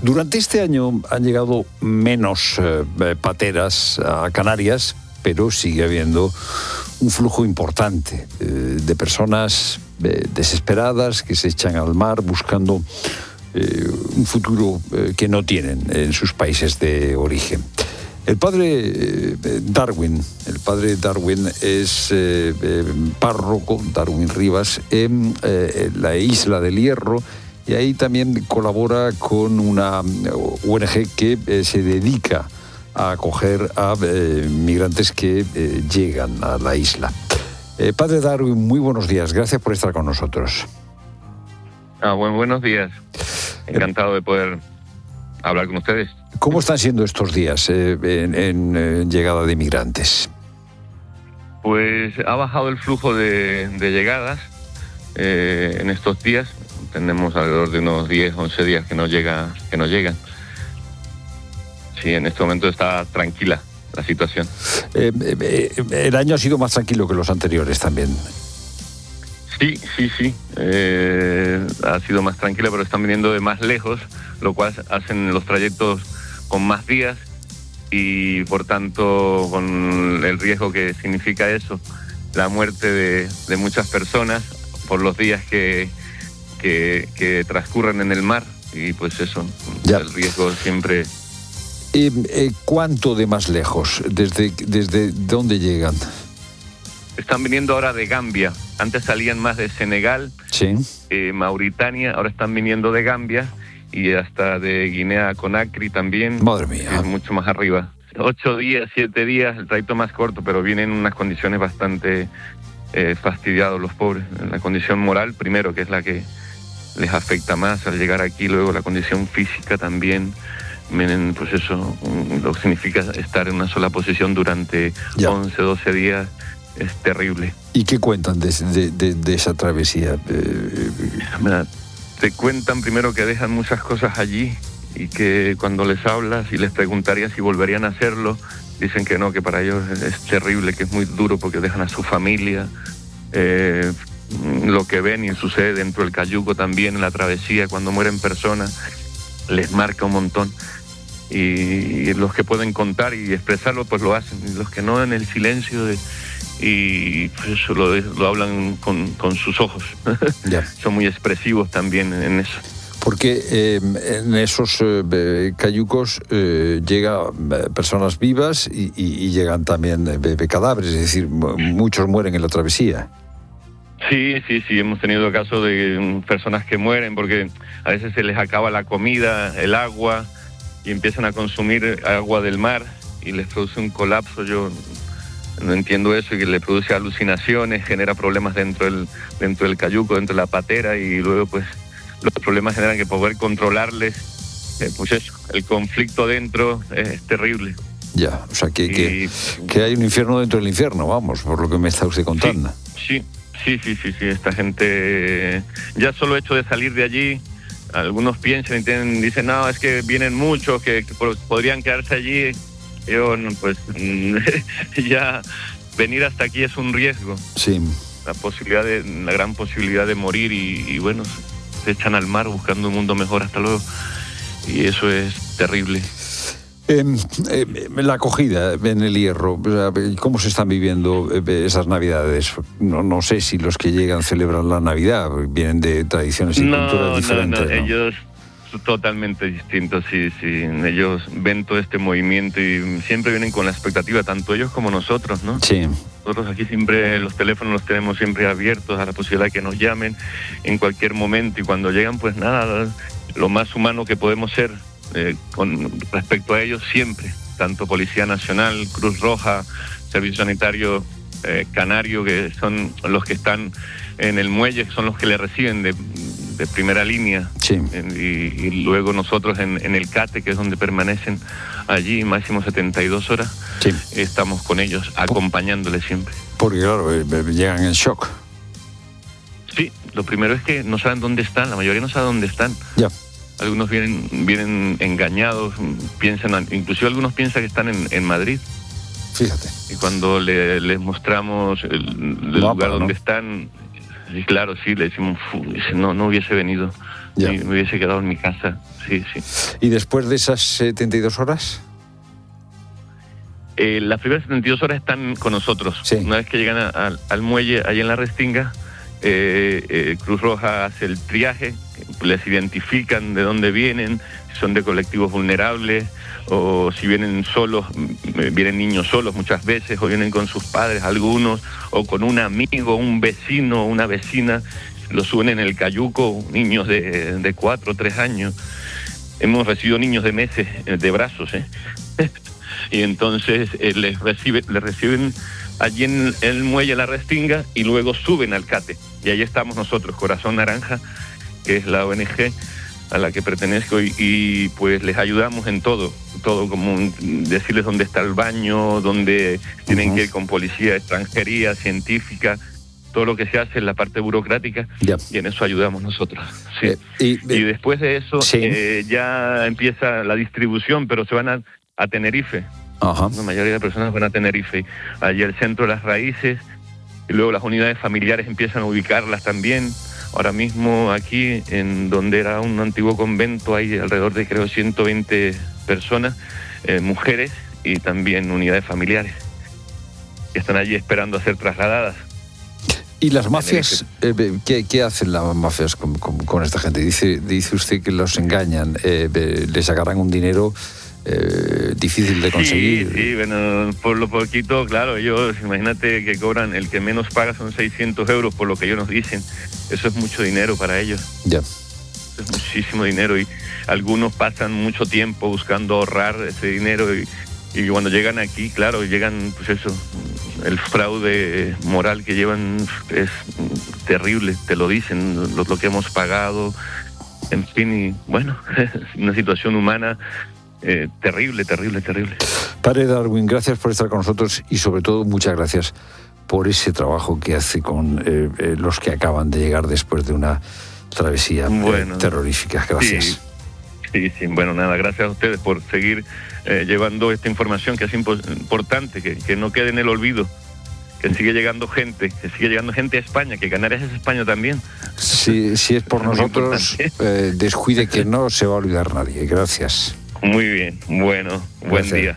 Durante este año han llegado menos pateras a Canarias, pero sigue habiendo un flujo importante de personas desesperadas que se echan al mar buscando un futuro que no tienen en sus países de origen. El padre Darwin es párroco, Darwin Rivas, en la isla del Hierro, y ahí también colabora con una ONG que se dedica a acoger a migrantes que llegan a la isla. Padre Darwin, muy buenos días, gracias por estar con nosotros. Buenos días, encantado de poder hablar con ustedes. ¿Cómo están siendo estos días en llegada de migrantes? Pues ha bajado el flujo de llegadas en estos días. Tenemos alrededor de unos 10, 11 días que no llegan. Sí, en este momento está tranquila la situación. El año ha sido más tranquilo que los anteriores también. Sí. Ha sido más tranquila, pero están viniendo de más lejos, lo cual hacen los trayectos con más días y, por tanto, con el riesgo que significa eso, la muerte de muchas personas por los días que transcurren en el mar, y pues eso, ya. El riesgo siempre... ¿Cuánto de más lejos? ¿Desde dónde llegan? Están viniendo ahora de Gambia. Antes salían más de Senegal, sí. Mauritania, ahora están viniendo de Gambia y hasta de Guinea Conakry también. Madre mía. Es mucho más arriba. 8 días, 7 días, el trayecto más corto, pero vienen en unas condiciones bastante fastidiados los pobres. La condición moral, primero, que es la que les afecta más al llegar aquí, luego la condición física también. Miren, pues eso, lo que significa estar en una sola posición durante 11, 12 días. Es terrible. ¿Y qué cuentan de esa travesía? Te cuentan primero que dejan muchas cosas allí y que cuando les hablas y les preguntarías si volverían a hacerlo, dicen que no, que para ellos es terrible, que es muy duro porque dejan a su familia. Lo que ven y sucede dentro del cayuco también, en la travesía, cuando mueren personas, les marca un montón. Y los que pueden contar y expresarlo, pues lo hacen. Y los que no, en el silencio y pues eso lo hablan con sus ojos. Yeah. Son muy expresivos también en eso. Porque en esos cayucos llegan personas vivas y llegan también cadáveres, es decir, muchos mueren en la travesía. Sí, hemos tenido casos de personas que mueren porque a veces se les acaba la comida, el agua, y empiezan a consumir agua del mar y les produce un colapso. Yo no entiendo eso, y que le produce alucinaciones, genera problemas dentro del cayuco, dentro de la patera, y luego pues los problemas generan que poder controlarles, pues eso, el conflicto dentro es terrible. Ya, o sea que hay un infierno dentro del infierno, vamos, por lo que me está usted contando. Sí, esta gente, ya solo hecho de salir de allí, algunos piensan y dicen, no, es que vienen muchos que podrían quedarse allí. Yo, pues, ya venir hasta aquí es un riesgo. Sí. La gran posibilidad de morir y bueno, se echan al mar buscando un mundo mejor, hasta luego. Y eso es terrible. La acogida en el Hierro, ¿cómo se están viviendo esas Navidades? No sé si los que llegan celebran la Navidad, vienen de tradiciones y culturas diferentes. No, ellos totalmente distintos, sí. Ellos ven todo este movimiento y siempre vienen con la expectativa, tanto ellos como nosotros, ¿no? Sí. Nosotros aquí siempre los teléfonos los tenemos siempre abiertos a la posibilidad de que nos llamen en cualquier momento, y cuando llegan, pues nada, lo más humano que podemos ser. Con respecto a ellos siempre, tanto Policía Nacional, Cruz Roja, Servicio Sanitario Canario, que son los que están en el muelle, son los que le reciben de primera línea. Sí. Y luego nosotros en el CATE, que es donde permanecen allí máximo 72 horas, sí. Estamos con ellos, acompañándoles siempre. Porque claro, llegan en shock. Sí, lo primero es que no saben dónde están, la mayoría no sabe dónde están. Ya. Algunos vienen engañados, inclusive algunos piensan que están en Madrid. Fíjate. Y cuando les mostramos el lugar donde están, y claro, sí, le decimos, no hubiese venido, me hubiese quedado en mi casa. Sí. ¿Y después de esas 72 horas? Las primeras 72 horas están con nosotros. Sí. Una vez que llegan al muelle, ahí en la Restinga, Cruz Roja hace el triaje, les identifican de dónde vienen, si son de colectivos vulnerables, o si vienen solos, vienen niños solos muchas veces, o vienen con sus padres algunos, o con un amigo, un vecino, una vecina, los suben en el cayuco, niños de 4 o 3 años. Hemos recibido niños de meses, de brazos, y entonces les reciben allí en el muelle La Restinga y luego suben al CATE. Y ahí estamos nosotros, Corazón Naranja, que es la ONG a la que pertenezco, y pues les ayudamos en todo, como decirles dónde está el baño, dónde tienen que ir con policía, extranjería, científica, todo lo que se hace en la parte burocrática, y en eso ayudamos nosotros. Sí. Y después de eso ya empieza la distribución, pero se van a Tenerife. La mayoría de personas van a Tenerife. Allí el Centro de las Raíces, y luego las unidades familiares empiezan a ubicarlas también. Ahora mismo aquí, en donde era un antiguo convento, hay alrededor de, creo, 120 personas, mujeres, y también unidades familiares, que están allí esperando a ser trasladadas. ¿Y las mafias? ¿Qué hacen las mafias con esta gente? Dice usted que los engañan, les sacarán un dinero difícil de conseguir. Sí, bueno, por lo poquito, claro, ellos, imagínate que cobran, el que menos paga son 600 euros por lo que ellos nos dicen. Eso es mucho dinero para ellos. Es muchísimo dinero, y algunos pasan mucho tiempo buscando ahorrar ese dinero, y cuando llegan aquí, claro, llegan, pues eso, el fraude moral que llevan es terrible, te lo dicen, lo que hemos pagado, en fin, y bueno, una situación humana terrible. Padre Darwin, gracias por estar con nosotros, y sobre todo muchas gracias por ese trabajo que hace con los que acaban de llegar después de una travesía terrorífica. Gracias. Sí, bueno, nada, gracias a ustedes por seguir llevando esta información que es importante, que no quede en el olvido, que sigue llegando gente a España, que Canarias es España también. Sí, si es por nosotros, descuide que no se va a olvidar nadie. Gracias. Muy bien, bueno, buen día.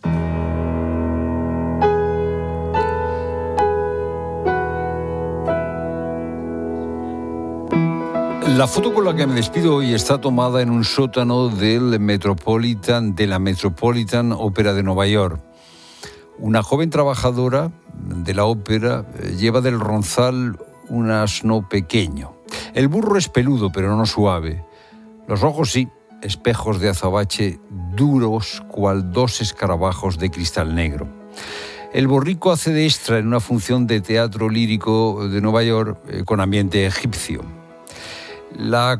La foto con la que me despido hoy está tomada en un sótano de la Metropolitan Opera de Nueva York. Una joven trabajadora de la ópera lleva del ronzal un asno pequeño. El burro es peludo, pero no suave. Los ojos sí, espejos de azabache duros cual 2 escarabajos de cristal negro. El borrico hace de extra en una función de teatro lírico de Nueva York con ambiente egipcio. La